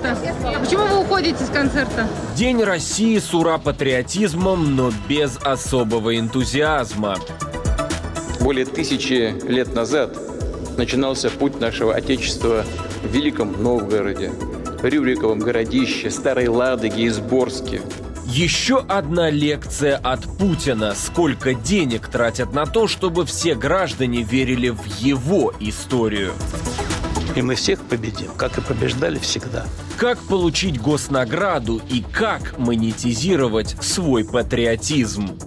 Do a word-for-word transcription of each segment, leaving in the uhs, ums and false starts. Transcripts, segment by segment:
концерта. Почему вы уходите с концерта? День России с ура-патриотизмом, но без особого энтузиазма. Более тысячи лет назад начинался путь нашего Отечества в Великом Новгороде, Рюриковом городище, Старой Ладоге и Сборске. Еще одна лекция от Путина. Сколько денег тратят на то, чтобы все граждане верили в его историю. И мы всех победим, как и побеждали всегда. Как получить госнаграду и как монетизировать свой патриотизм?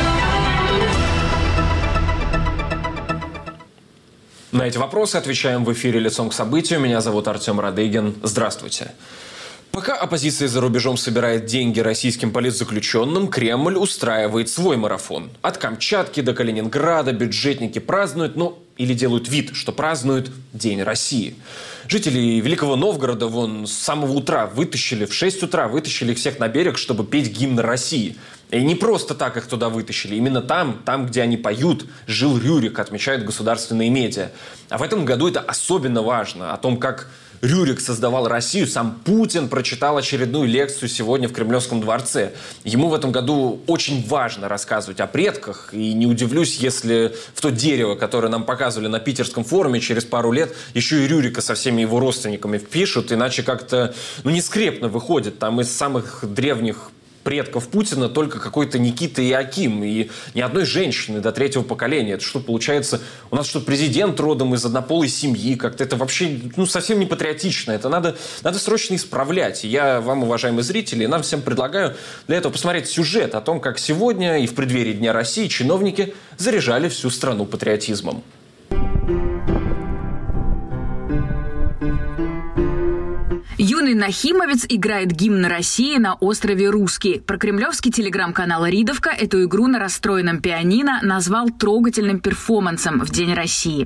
На эти вопросы отвечаем в эфире «Лицом к событию». Меня зовут Артем Радыгин. Здравствуйте. Пока оппозиция за рубежом собирает деньги российским политзаключенным, Кремль устраивает свой марафон. От Камчатки до Калининграда бюджетники празднуют, ну, или делают вид, что празднуют День России. Жители Великого Новгорода вон с самого утра вытащили, в шесть утра вытащили их всех на берег, чтобы петь гимн России. И не просто так их туда вытащили. Именно там, там, где они поют, жил Рюрик, отмечают государственные медиа. А в этом году это особенно важно. О том, как Рюрик создавал Россию, сам Путин прочитал очередную лекцию сегодня в Кремлевском дворце. Ему в этом году очень важно рассказывать о предках. И не удивлюсь, если в то дерево, которое нам показывали на Питерском форуме, через пару лет еще и Рюрика со всеми его родственниками впишут. Иначе как-то ну, не скрепно выходит. Там из самых древних предков Путина только какой-то Никита и Аким, и ни одной женщины до третьего поколения. Это что, получается, у нас что, президент родом из однополой семьи? Как-то это вообще ну, совсем не патриотично. Это надо, надо срочно исправлять. И я вам, уважаемые зрители, и нам всем предлагаю для этого посмотреть сюжет о том, как сегодня и в преддверии Дня России чиновники заряжали всю страну патриотизмом. Юный нахимовец играет гимн России на острове Русский. Прокремлевский телеграм-канал «Ридовка» эту игру на расстроенном пианино назвал трогательным перформансом в День России.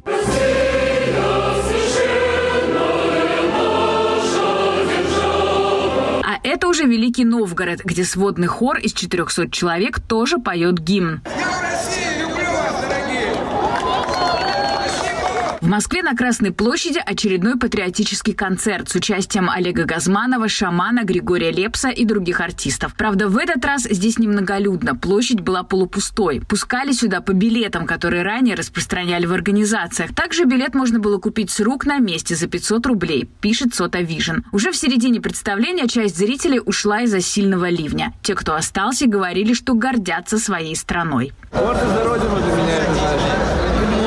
А это уже Великий Новгород, где сводный хор из четырехсот человек тоже поет гимн. В Москве на Красной площади очередной патриотический концерт с участием Олега Газманова, Шамана, Григория Лепса и других артистов. Правда, в этот раз здесь немноголюдно. Площадь была полупустой. Пускали сюда по билетам, которые ранее распространяли в организациях. Также билет можно было купить с рук на месте за пятьсот рублей, пишет Сота Вижн. Уже в середине представления часть зрителей ушла из-за сильного ливня. Те, кто остался, говорили, что гордятся своей страной. Гордость за родину для меня это важно.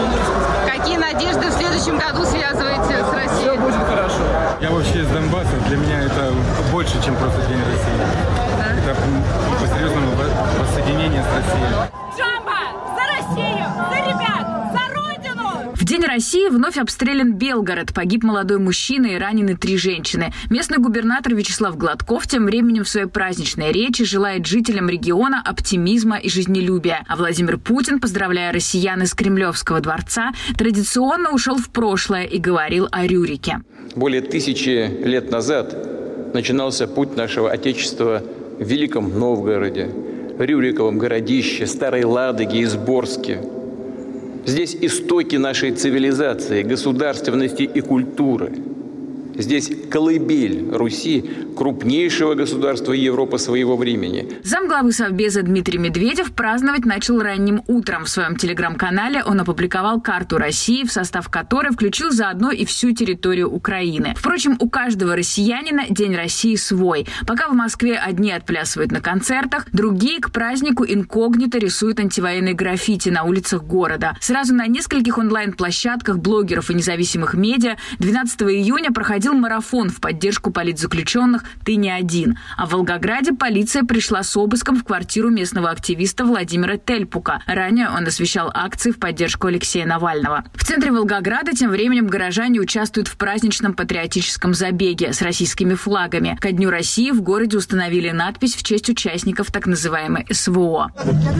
Какие надежды в следующем году связываете с Россией? Все будет хорошо. Я вообще из Донбасса. Для меня это больше, чем просто День России. Да? Это по-серьезному воссоединение с Россией. Джамба! За Россию! За ребят! За Родину! В День России вновь обстрелян Белгород. Погиб молодой мужчина и ранены три женщины. Местный губернатор Вячеслав Гладков тем временем в своей праздничной речи желает жителям региона оптимизма и жизнелюбия. А Владимир Путин, поздравляя россиян из Кремлевского дворца, традиционно ушел в прошлое и говорил о Рюрике. Более тысячи лет назад начинался путь нашего Отечества в Великом Новгороде, Рюриковом городище, Старой Ладоге и Сборске. Здесь истоки нашей цивилизации, государственности и культуры. Здесь колыбель Руси, крупнейшего государства Европы своего времени. Замглавы Совбеза Дмитрий Медведев праздновать начал ранним утром. В своем телеграм-канале он опубликовал карту России, в состав которой включил заодно и всю территорию Украины. Впрочем, у каждого россиянина День России свой. Пока в Москве одни отплясывают на концертах, другие к празднику инкогнито рисуют антивоенные граффити на улицах города. Сразу на нескольких онлайн-площадках блогеров и независимых медиа двенадцатого июня проходил марафон в поддержку политзаключенных «Ты не один». А в Волгограде полиция пришла с обыском в квартиру местного активиста Владимира Тельпука. Ранее он освещал акции в поддержку Алексея Навального. В центре Волгограда тем временем горожане участвуют в праздничном патриотическом забеге с российскими флагами. Ко Дню России в городе установили надпись в честь участников так называемой СВО.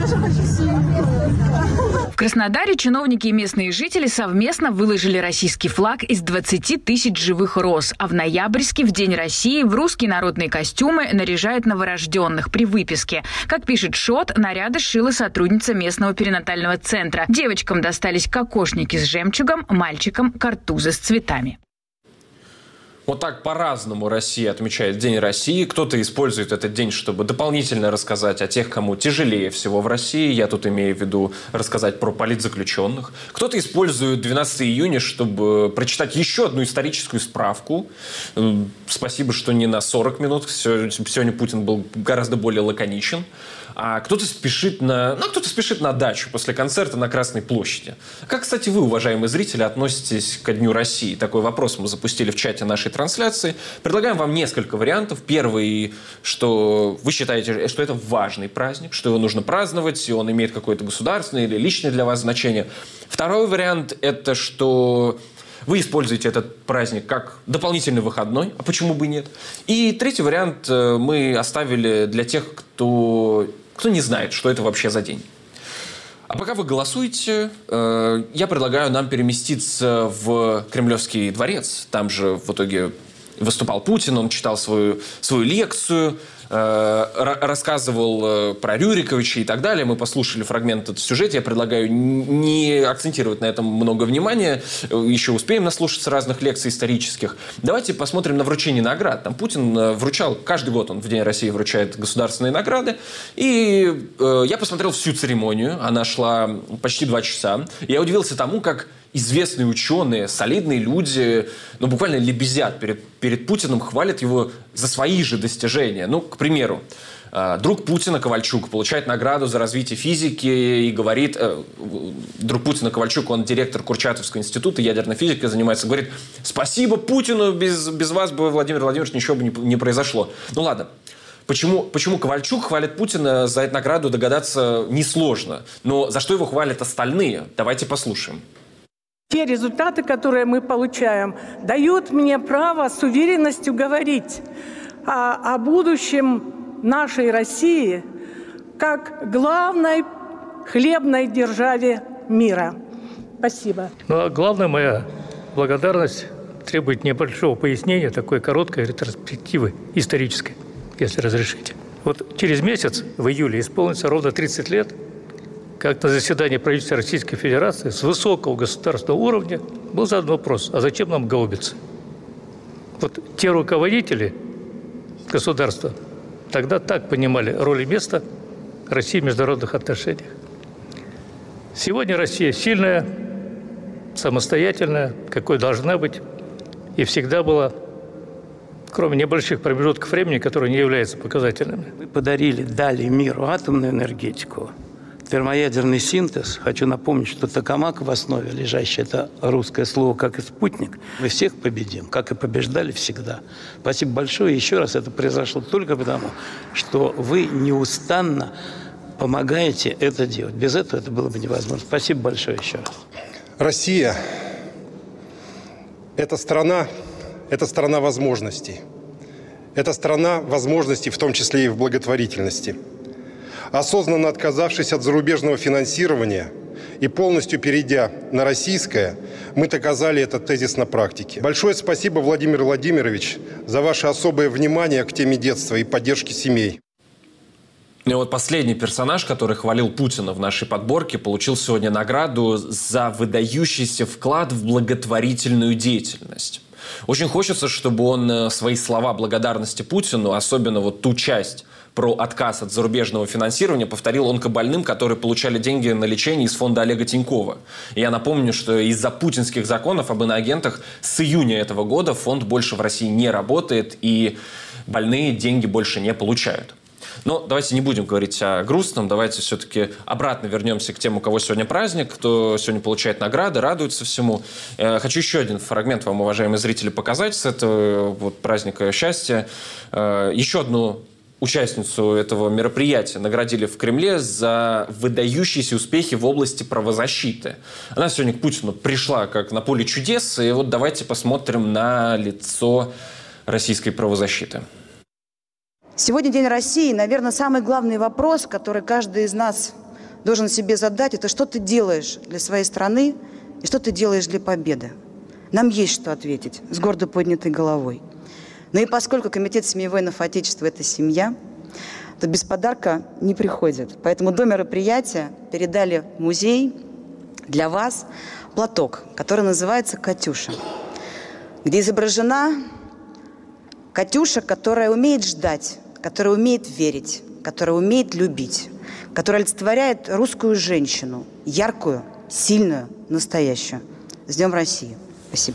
В Краснодаре чиновники и местные жители совместно выложили российский флаг из двадцати тысяч живых роз. А в Ноябрьске в День России в русские народные костюмы наряжают новорожденных при выписке. Как пишет ШОТ, наряды сшила сотрудница местного перинатального центра. Девочкам достались кокошники с жемчугом, мальчикам – картузы с цветами. Вот так по-разному Россия отмечает День России. Кто-то использует этот день, чтобы дополнительно рассказать о тех, кому тяжелее всего в России. Я тут имею в виду рассказать про политзаключенных. Кто-то использует двенадцатое июня, чтобы прочитать еще одну историческую справку. Спасибо, что не на сорок минут. Сегодня Путин был гораздо более лаконичен. А кто-то спешит на, ну, кто-то спешит на дачу после концерта на Красной площади. Как, кстати, вы, уважаемые зрители, относитесь ко Дню России? Такой вопрос мы запустили в чате нашей трансляции. Предлагаем вам несколько вариантов. Первый, что вы считаете, что это важный праздник, что его нужно праздновать, и он имеет какое-то государственное или личное для вас значение. Второй вариант – это что вы используете этот праздник как дополнительный выходной, а почему бы и нет? И третий вариант мы оставили для тех, кто, кто не знает, что это вообще за день. А пока вы голосуете, я предлагаю нам переместиться в Кремлевский дворец. Там же в итоге выступал Путин, он читал свою, свою лекцию, рассказывал про Рюриковича и так далее. Мы послушали фрагмент этого сюжета. Я предлагаю не акцентировать на этом много внимания. Еще успеем наслушаться разных лекций исторических. Давайте посмотрим на вручение наград. Там Путин вручал, каждый год он в День России вручает государственные награды. И э, я посмотрел всю церемонию. Она шла почти два часа. Я удивился тому, как известные ученые, солидные люди, ну, буквально лебезят перед, перед Путиным, хвалят его за свои же достижения. Ну, к примеру, друг Путина Ковальчук получает награду за развитие физики и говорит, э, друг Путина Ковальчук, он директор Курчатовского института ядерной физики занимается, говорит, спасибо Путину, без, без вас бы, Владимир Владимирович, ничего бы не, не произошло. Ну, ладно. Почему, почему Ковальчук хвалит Путина за эту награду, догадаться несложно. Но за что его хвалят остальные? Давайте послушаем. Те результаты, которые мы получаем, дают мне право с уверенностью говорить о, о будущем нашей России как главной хлебной державе мира. Спасибо. Ну, а главная моя благодарность требует небольшого пояснения, такой короткой ретроспективы исторической, если разрешите. Вот через месяц, в июле, исполнится ровно тридцать лет, как на заседании правительства Российской Федерации с высокого государственного уровня был задан вопрос, а зачем нам гаубицы? Вот те руководители государства тогда так понимали роль и место России в международных отношениях. Сегодня Россия сильная, самостоятельная, какой должна быть, и всегда была, кроме небольших промежутков времени, которые не являются показательными. Мы подарили, дали миру атомную энергетику, термоядерный синтез. Хочу напомнить, что токамак в основе лежащий, это русское слово, как и спутник. Мы всех победим, как и побеждали всегда. Спасибо большое. Еще раз, это произошло только потому, что вы неустанно помогаете это делать. Без этого это было бы невозможно. Спасибо большое еще раз. Россия – это страна, это страна возможностей. Это страна возможностей, в том числе и в благотворительности. Осознанно отказавшись от зарубежного финансирования и полностью перейдя на российское, мы доказали этот тезис на практике. Большое спасибо, Владимир Владимирович, за ваше особое внимание к теме детства и поддержки семей. И вот последний персонаж, который хвалил Путина в нашей подборке, получил сегодня награду за выдающийся вклад в благотворительную деятельность. Очень хочется, чтобы он свои слова благодарности Путину, особенно вот ту часть про отказ от зарубежного финансирования, повторил онкобольным, которые получали деньги на лечение из фонда Олега Тинькова. И я напомню, что из-за путинских законов об иноагентах с июня этого года фонд больше в России не работает, и больные деньги больше не получают. Но давайте не будем говорить о грустном, давайте все-таки обратно вернемся к тем, у кого сегодня праздник, кто сегодня получает награды, радуется всему. Хочу еще один фрагмент вам, уважаемые зрители, показать с этого вот праздника счастья. Еще одну участницу этого мероприятия наградили в Кремле за выдающиеся успехи в области правозащиты. Она сегодня к Путину пришла как на поле чудес, и вот давайте посмотрим на лицо российской правозащиты. Сегодня День России. Наверное, самый главный вопрос, который каждый из нас должен себе задать, это что ты делаешь для своей страны и что ты делаешь для победы. Нам есть что ответить с гордо поднятой головой. Ну и поскольку Комитет семьи воинов Отечества – это семья, то без подарка не приходит. Поэтому до мероприятия передали в музей для вас платок, который называется «Катюша», где изображена Катюша, которая умеет ждать, которая умеет верить, которая умеет любить, которая олицетворяет русскую женщину, яркую, сильную, настоящую. С Днем России. Спасибо.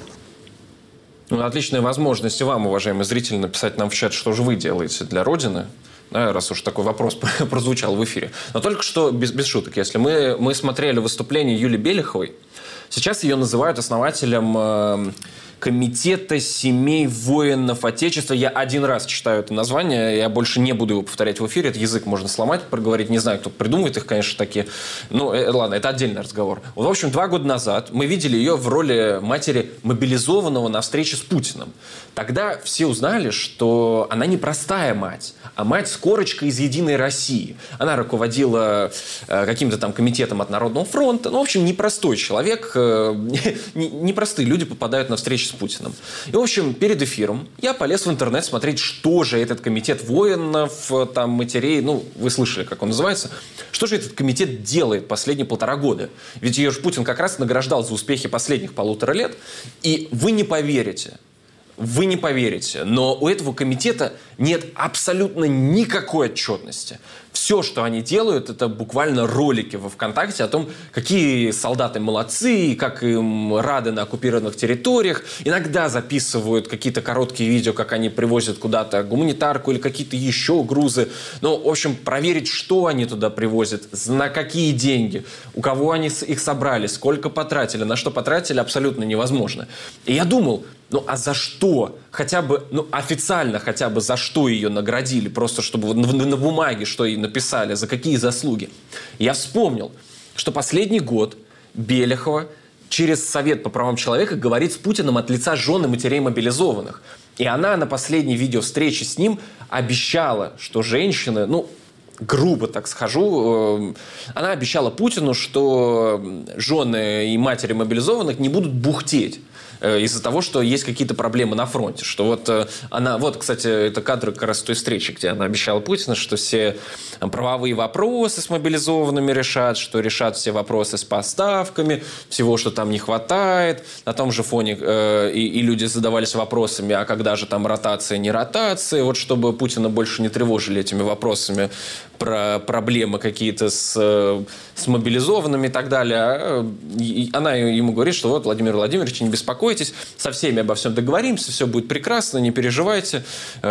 Ну, отличная возможность и вам, уважаемые зрители, написать нам в чат, что же вы делаете для Родины, да, раз уж такой вопрос прозвучал в эфире. Но только что, без, без шуток, если мы, мы смотрели выступление Юлии Белиховой, сейчас ее называют основателем э, Комитета семей воинов Отечества. Я один раз читаю это название, я больше не буду его повторять в эфире, этот язык можно сломать, проговорить, не знаю, кто придумывает их, конечно, такие. Ну, э, ладно, это отдельный разговор. Вот, в общем, два года назад мы видели ее в роли матери мобилизованного на встрече с Путиным. Тогда все узнали, что она не простая мать, а мать с корочкой из «Единой России». Она руководила э, каким-то там комитетом от Народного фронта. Ну, в общем, непростой человек. Э, непростые люди попадают на встречи с Путиным. И, в общем, перед эфиром я полез в интернет смотреть, что же этот комитет воинов, там, матерей, ну, вы слышали, как он называется, что же этот комитет делает последние полтора года. Ведь ее же Путин как раз награждал за успехи последних полутора лет. И вы не поверите, Вы не поверите, но у этого комитета нет абсолютно никакой отчетности. Все, что они делают, это буквально ролики во ВКонтакте о том, какие солдаты молодцы, как им рады на оккупированных территориях. Иногда записывают какие-то короткие видео, как они привозят куда-то гуманитарку или какие-то еще грузы. Ну, в общем, проверить, что они туда привозят, на какие деньги, у кого они их собрали, сколько потратили, на что потратили, абсолютно невозможно. И я думал, ну а за что? Хотя бы, ну официально хотя бы за что ее наградили, просто чтобы на, на бумаге что ей написали, за какие заслуги. Я вспомнил, что последний год Белихова через Совет по правам человека говорит с Путиным от лица жен и матерей мобилизованных. И она на последней видеовстрече с ним обещала, что женщины, ну, грубо так схожу, она обещала Путину, что жены и матери мобилизованных не будут бухтеть из-за того, что есть какие-то проблемы на фронте. Что вот она, вот, кстати, это кадры как раз той встречи, где она обещала Путину, что все правовые вопросы с мобилизованными решат, что решат все вопросы с поставками, всего, что там не хватает. На том же фоне э, и, и люди задавались вопросами, а когда же там ротация, не ротация, вот чтобы Путина больше не тревожили этими вопросами про проблемы какие-то с, с мобилизованными и так далее. И она ему говорит, что вот, Владимир Владимирович, не беспокойтесь, со всеми обо всем договоримся, все будет прекрасно, не переживайте.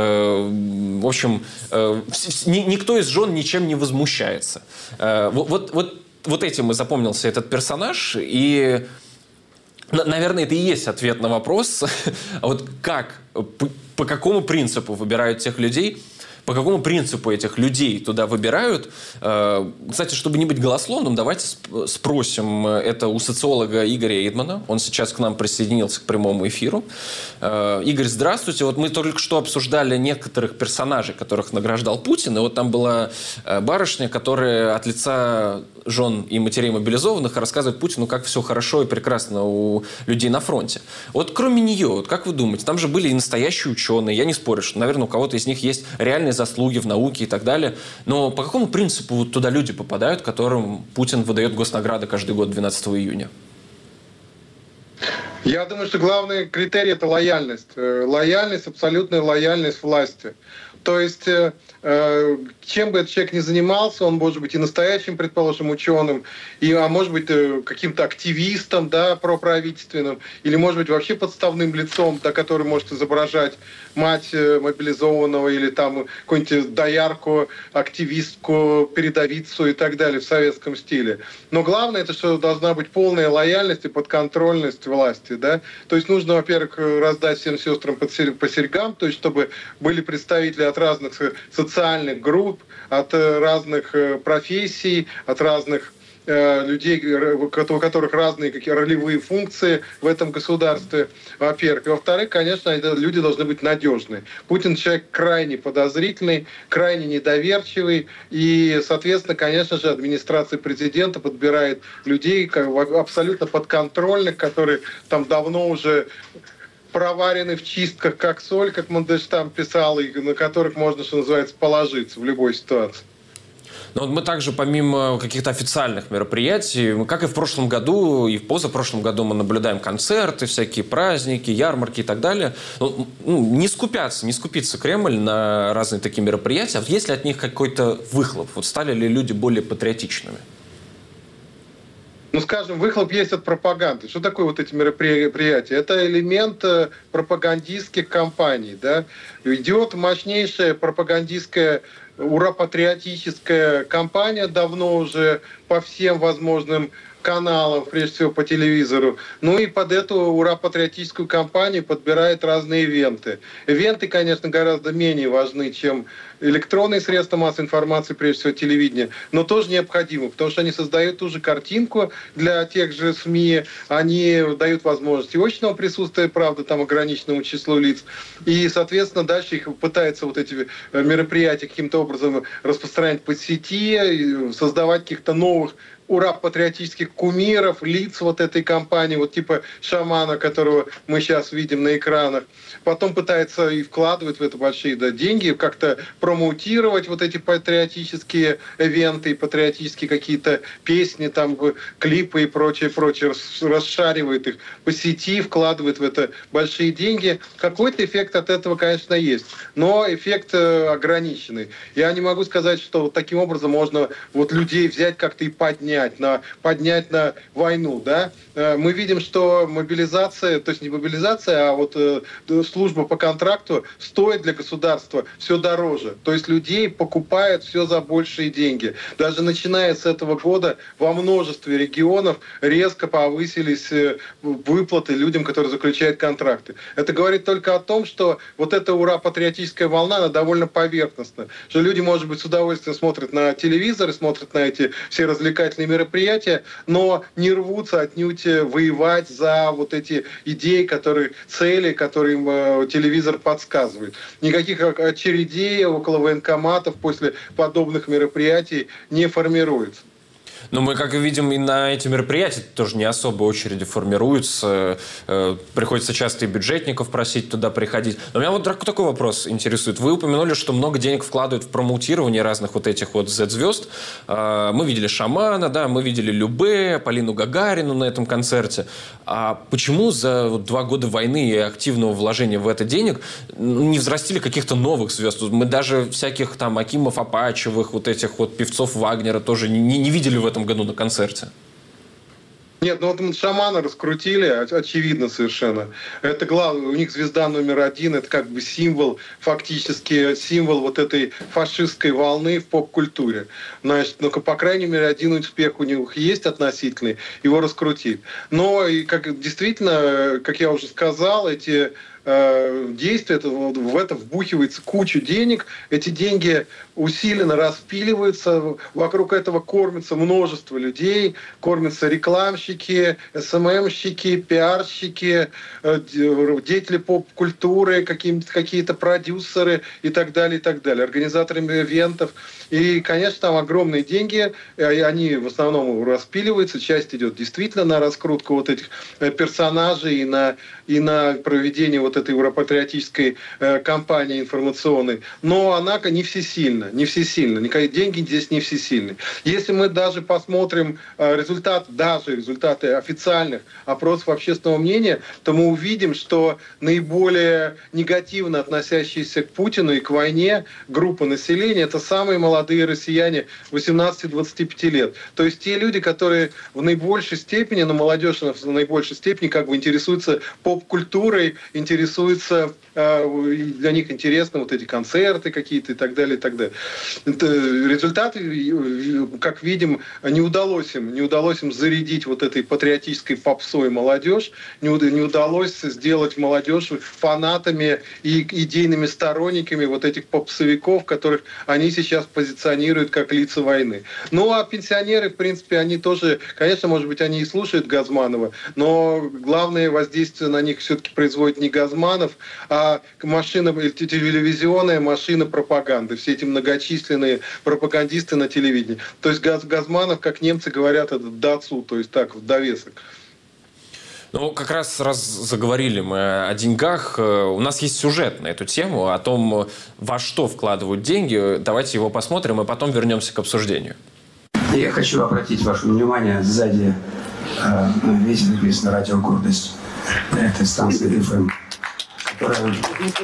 В общем, никто из жен ничем не возмущается. Вот, вот, вот, вот этим и запомнился этот персонаж, и, наверное, это и есть ответ на вопрос, вот как, по, по какому принципу выбирают тех людей, по какому принципу этих людей туда выбирают. Кстати, чтобы не быть голословным, давайте спросим это у социолога Игоря Эйдмана. Он сейчас к нам присоединился к прямому эфиру. Игорь, здравствуйте. Вот мы только что обсуждали некоторых персонажей, которых награждал Путин. И вот там была барышня, которая от лица жен и матерей мобилизованных рассказывает Путину, как все хорошо и прекрасно у людей на фронте. Вот кроме нее, вот как вы думаете, там же были и настоящие ученые. Я не спорю, что, наверное, у кого-то из них есть реальные заслуги в науке и так далее. Но по какому принципу вот туда люди попадают, которым Путин выдает госнаграды каждый год двенадцатого июня? Я думаю, что главный критерий – это лояльность. Лояльность, абсолютная лояльность власти. То есть, э, чем бы этот человек ни занимался, он может быть и настоящим, предположим, ученым, и, а может быть каким-то активистом, да, проправительственным, или может быть вообще подставным лицом, да, который может изображать мать мобилизованного или там какую-нибудь доярку, активистку, передовицу и так далее в советском стиле. Но главное, это что должна быть полная лояльность и подконтрольность власти. Да? То есть нужно, во-первых, раздать всем сестрам по серьгам, то есть чтобы были представители от разных социальных групп, от разных профессий, от разных людей, у которых разные какие ролевые функции в этом государстве, во-первых. И во-вторых, конечно, люди должны быть надежные. Путин человек крайне подозрительный, крайне недоверчивый, и, соответственно, конечно же, администрация президента подбирает людей абсолютно подконтрольных, которые там давно уже проварены в чистках, как соль, как Мандельштам писал, и на которых можно, что называется, положиться в любой ситуации. Но вот мы также, помимо каких-то официальных мероприятий, как и в прошлом году, и в позапрошлом году мы наблюдаем концерты, всякие праздники, ярмарки и так далее. Ну, не скупятся, не скупится Кремль на разные такие мероприятия. А вот есть ли от них какой-то выхлоп? Вот стали ли люди более патриотичными? Ну, скажем, выхлоп есть от пропаганды. Что такое вот эти мероприятия? Это элемент пропагандистских кампаний. Да? Идет мощнейшая пропагандистская, ура-патриотическая кампания давно уже по всем возможным каналам, прежде всего по телевизору. Ну и под эту ура-патриотическую кампанию подбирают разные ивенты. Ивенты, конечно, гораздо менее важны, чем электронные средства массовой информации, прежде всего телевидение, но тоже необходимы, потому что они создают ту же картинку для тех же СМИ, они дают возможность очного присутствия, правда, там ограниченному числу лиц, и, соответственно, дальше их пытаются вот эти мероприятия каким-то образом распространять по сети, создавать каких-то новых ура-патриотических кумиров, лиц вот этой кампании, вот типа шамана, которого мы сейчас видим на экранах. Потом пытается и вкладывать в это большие да, деньги, как-то промоутировать вот эти патриотические ивенты, патриотические какие-то песни, там, клипы и прочее, прочее, расшаривает их по сети, вкладывает в это большие деньги. Какой-то эффект от этого, конечно, есть, но эффект ограниченный. Я не могу сказать, что вот таким образом можно вот людей взять как-то и поднять. На, поднять на войну. Да? Мы видим, что мобилизация, то есть не мобилизация, а вот э, служба по контракту стоит для государства все дороже. То есть людей покупают все за большие деньги. Даже начиная с этого года во множестве регионов резко повысились э, выплаты людям, которые заключают контракты. Это говорит только о том, что вот эта ура-патриотическая волна, она довольно поверхностна. Что люди, может быть, с удовольствием смотрят на телевизор и смотрят на эти все развлекательные мероприятия, но не рвутся отнюдь воевать за вот эти идеи, которые, цели, которые им э, телевизор подсказывает. Никаких очередей около военкоматов после подобных мероприятий не формируется. Но мы, как и видим, и на эти мероприятия тоже не особо очереди формируются. Приходится часто и бюджетников просить туда приходить. Но меня вот такой вопрос интересует. Вы упомянули, что много денег вкладывают в промоутирование разных вот этих вот зет-звезд. Мы видели Шамана, да, мы видели Любэ, Полину Гагарину на этом концерте. А почему за вот два года войны и активного вложения в это денег не взрастили каких-то новых звезд? Мы даже всяких там Акимов, Апачевых, вот этих вот певцов Вагнера тоже не, не видели в этом году на концерте. Нет, ну вот Шамана раскрутили, очевидно совершенно. Это главное, у них звезда номер один, это как бы символ, фактически символ вот этой фашистской волны в поп-культуре. Значит, ну, по крайней мере, один успех у них есть относительный, его раскрутить. Но и как действительно, как я уже сказал, эти действия, это, в это вбухивается кучу денег, эти деньги усиленно распиливаются, вокруг этого кормится множество людей, кормятся рекламщики, эс эм эм-щики, пиарщики, деятели поп-культуры, какие-то продюсеры и так далее, и так далее, организаторы ивентов. И, конечно, там огромные деньги, они в основном распиливаются, часть идет действительно на раскрутку вот этих персонажей и на, и на проведение вот этой уропатриотической э, кампании информационной. Но она не всесильна, не всесильна. Никакие деньги здесь не всесильны. Если мы даже посмотрим э, результат, даже результаты официальных опросов общественного мнения, то мы увидим, что наиболее негативно относящиеся к Путину и к войне группа населения — это самые молодые россияне восемнадцати-двадцати пяти лет. То есть те люди, которые в наибольшей степени, но молодежь в наибольшей степени как бы интересуются поп-культурой, интересуются интересуются, для них интересны вот эти концерты какие-то и так далее, и так далее. Результаты, как видим, не удалось им, не удалось им зарядить вот этой патриотической попсой молодежь, не удалось сделать молодежь фанатами и идейными сторонниками вот этих попсовиков, которых они сейчас позиционируют как лица войны. Ну, а пенсионеры, в принципе, они тоже, конечно, может быть, они и слушают Газманова, но главное воздействие на них все-таки производит не Газманов, а машина, телевизионная машина пропаганды. Все эти многочисленные пропагандисты на телевидении. То есть Газ, Газманов, как немцы говорят, это дацу, то есть так, в довесок. Ну, как раз раз заговорили мы о деньгах, у нас есть сюжет на эту тему, о том, во что вкладывают деньги. Давайте его посмотрим, и потом вернемся к обсуждению. Я хочу обратить ваше внимание, сзади э, видите, написано «Радио Гордость». Это станция эф эм. Которая...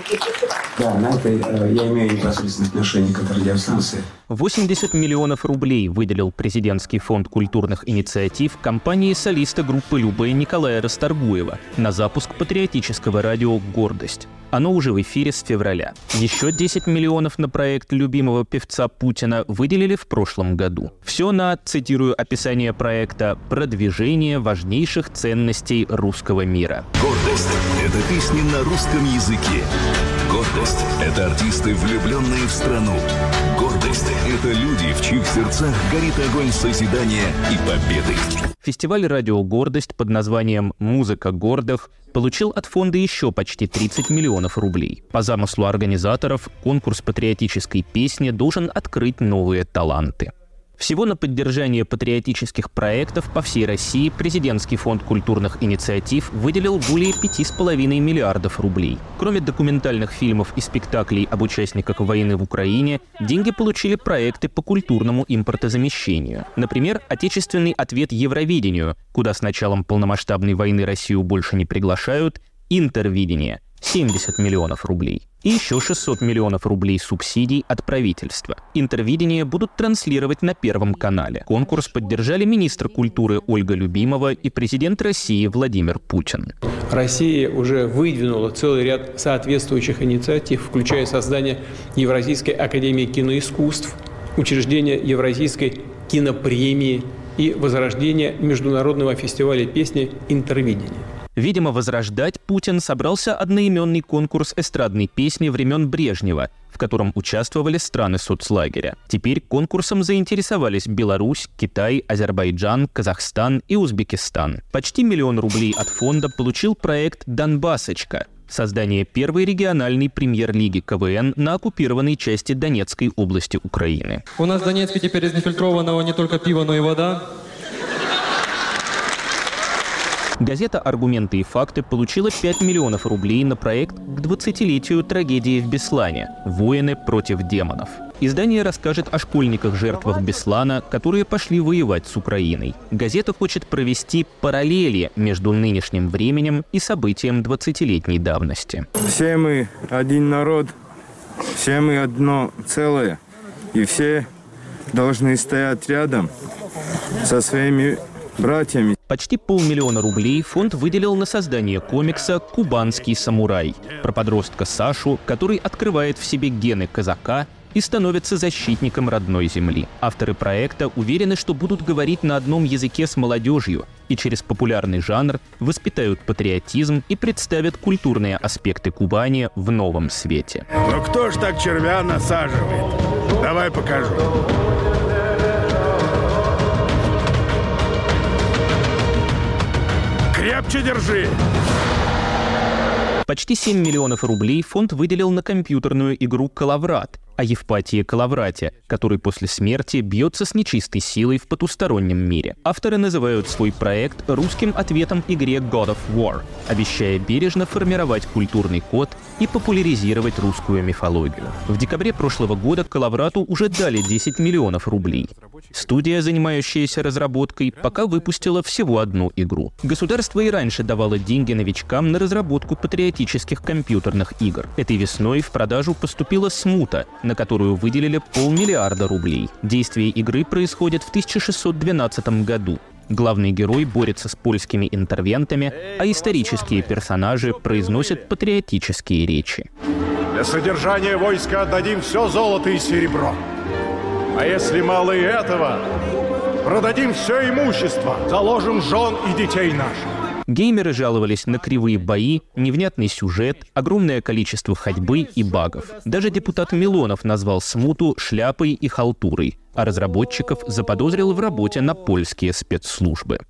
Да, на этой э, я имею непосредственное отношение к этой радиостанции. восемьдесят миллионов рублей выделил президентский фонд культурных инициатив компании солиста группы «Любэ» Николая Расторгуева на запуск патриотического радио «Гордость». Оно уже в эфире с февраля. Еще десять миллионов на проект любимого певца Путина выделили в прошлом году. Все на, цитирую описание проекта, «продвижение важнейших ценностей русского мира». «Гордость» — это песни на русском языке. «Гордость» — это артисты, влюбленные в страну. «Гордость» — это люди, в чьих сердцах горит огонь созидания и победы. Фестиваль «Радио Гордость» под названием «Музыка гордых» получил от фонда еще почти тридцать миллионов рублей. По замыслу организаторов, конкурс патриотической песни должен открыть новые таланты. Всего на поддержание патриотических проектов по всей России президентский фонд культурных инициатив выделил более пяти с половиной миллиардов рублей. Кроме документальных фильмов и спектаклей об участниках войны в Украине, деньги получили проекты по культурному импортозамещению. Например, отечественный ответ Евровидению, куда с началом полномасштабной войны Россию больше не приглашают, Интервидение – семьдесят миллионов рублей. И еще шестьсот миллионов рублей субсидий от правительства. Интервидение будут транслировать на Первом канале. Конкурс поддержали министр культуры Ольга Любимова и президент России Владимир Путин. Россия уже выдвинула целый ряд соответствующих инициатив, включая создание Евразийской академии киноискусств, учреждение Евразийской кинопремии и возрождение международного фестиваля песни «Интервидение». Видимо, возрождать Путин собрался одноименный конкурс эстрадной песни времен Брежнева, в котором участвовали страны соцлагеря. Теперь конкурсом заинтересовались Беларусь, Китай, Азербайджан, Казахстан и Узбекистан. Почти миллион рублей от фонда получил проект «Донбассочка» — создание первой региональной премьер-лиги ка вэ эн на оккупированной части Донецкой области Украины. У нас в Донецке теперь из нефильтрованного не только пиво, но и вода. Газета «Аргументы и факты» получила пять миллионов рублей на проект к двадцатилетию трагедии в Беслане «Воины против демонов». Издание расскажет о школьниках-жертвах Беслана, которые пошли воевать с Украиной. Газета хочет провести параллели между нынешним временем и событием двадцатилетней давности. Все мы один народ, все мы одно целое, и все должны стоять рядом со своими братьями. Почти полмиллиона рублей фонд выделил на создание комикса «Кубанский самурай» про подростка Сашу, который открывает в себе гены казака и становится защитником родной земли. Авторы проекта уверены, что будут говорить на одном языке с молодежью и через популярный жанр воспитают патриотизм и представят культурные аспекты Кубани в новом свете. Но кто ж так червя насаживает? Давай покажу. Крепче держи! Почти семь миллионов рублей фонд выделил на компьютерную игру «Калаврат» о Евпатии Калаврате, который после смерти бьется с нечистой силой в потустороннем мире. Авторы называют свой проект русским ответом игре God of War, обещая бережно формировать культурный код и популяризировать русскую мифологию. В декабре прошлого года Калаврату уже дали десять миллионов рублей. Студия, занимающаяся разработкой, пока выпустила всего одну игру. Государство и раньше давало деньги новичкам на разработку патриотических компьютерных игр. Этой весной в продажу поступила «Смута», на которую выделили полмиллиарда рублей. Действие игры происходит в тысяча шестьсот двенадцатом году. Главный герой борется с польскими интервентами, а исторические персонажи произносят патриотические речи. Для содержания войска отдадим все золото и серебро. А если мало и этого, продадим все имущество, заложим жен и детей наших. Геймеры жаловались на кривые бои, невнятный сюжет, огромное количество ходьбы и багов. Даже депутат Милонов назвал «Смуту» шляпой и халтурой, а разработчиков заподозрил в работе на польские спецслужбы.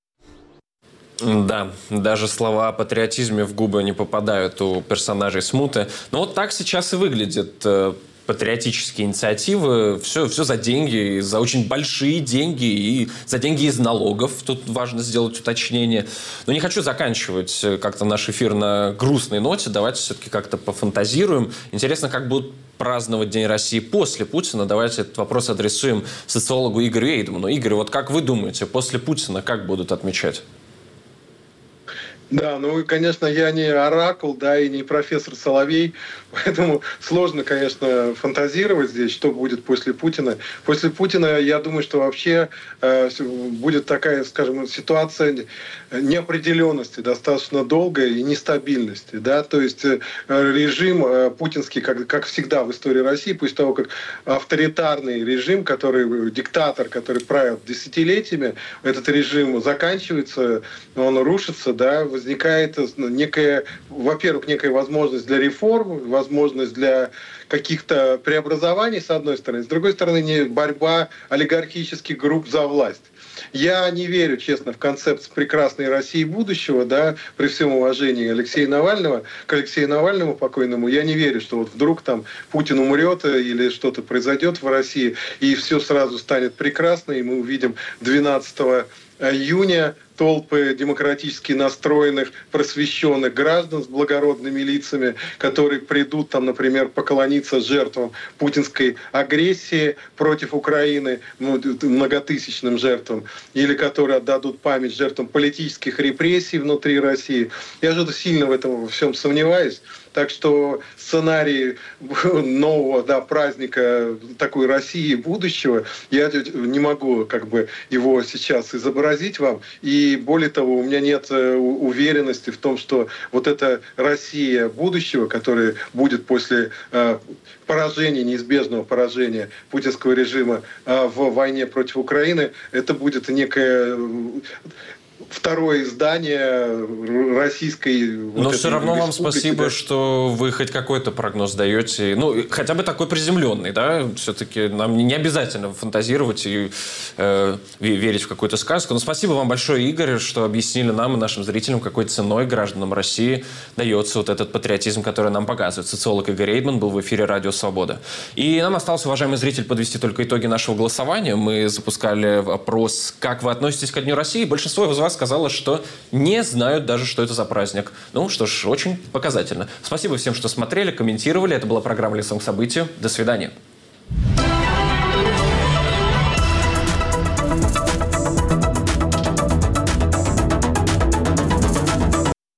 Да, даже слова о патриотизме в губы не попадают у персонажей «Смуты». Но вот так сейчас и выглядит патриотические инициативы, все, все за деньги, за очень большие деньги и за деньги из налогов. Тут важно сделать уточнение. Но не хочу заканчивать как-то наш эфир на грустной ноте. Давайте все-таки как-то пофантазируем. Интересно, как будут праздновать День России после Путина. Давайте этот вопрос адресуем социологу Игорю Эйдману. Игорь, вот как вы думаете, после Путина как будут отмечать? Да, ну, конечно, я не оракул, да, и не профессор Соловей, поэтому сложно, конечно, фантазировать здесь, что будет после Путина. После Путина, я думаю, что вообще э, будет такая, скажем, ситуация неопределенности достаточно долгая и нестабильности, да, то есть э, режим э, путинский, как, как всегда в истории России, после того, как авторитарный режим, который, диктатор, который правил десятилетиями, этот режим заканчивается, он рушится, да, возникает некая, во-первых, некая возможность для реформ, возможность для каких-то преобразований, с одной стороны, с другой стороны, не борьба олигархических групп за власть. Я не верю, честно, в концепцию прекрасной России будущего, да, при всем уважении Алексея Навального, к Алексею Навальному покойному, я не верю, что вот вдруг там Путин умрет или что-то произойдет в России, и все сразу станет прекрасно, и мы увидим двенадцатого июня толпы демократически настроенных, просвещенных граждан с благородными лицами, которые придут, там, например, поклониться жертвам путинской агрессии против Украины, ну, многотысячным жертвам, или которые отдадут память жертвам политических репрессий внутри России. Я же сильно в этом во всем сомневаюсь. Так что сценарий нового, да, праздника такой России будущего, я не могу как бы его сейчас изобразить вам. И более того, у меня нет уверенности в том, что вот эта Россия будущего, которая будет после э, поражения, неизбежного поражения путинского режима э, в войне против Украины, это будет некое второе издание российской... Но вот все равно вам спасибо, да, что вы хоть какой-то прогноз даете. Ну, хотя бы такой приземленный, да? Все-таки нам не обязательно фантазировать и э, верить в какую-то сказку. Но спасибо вам большое, Игорь, что объяснили нам и нашим зрителям, какой ценой гражданам России дается вот этот патриотизм, который нам показывает. Социолог Игорь Эйдман был в эфире «Радио Свобода». И нам осталось, уважаемый зритель, подвести только итоги нашего голосования. Мы запускали опрос, как вы относитесь ко Дню России. Большинство из вас сказала, что не знают даже, что это за праздник. Ну что ж, очень показательно. Спасибо всем, что смотрели, комментировали. Это была программа «Лицом к событию». До свидания.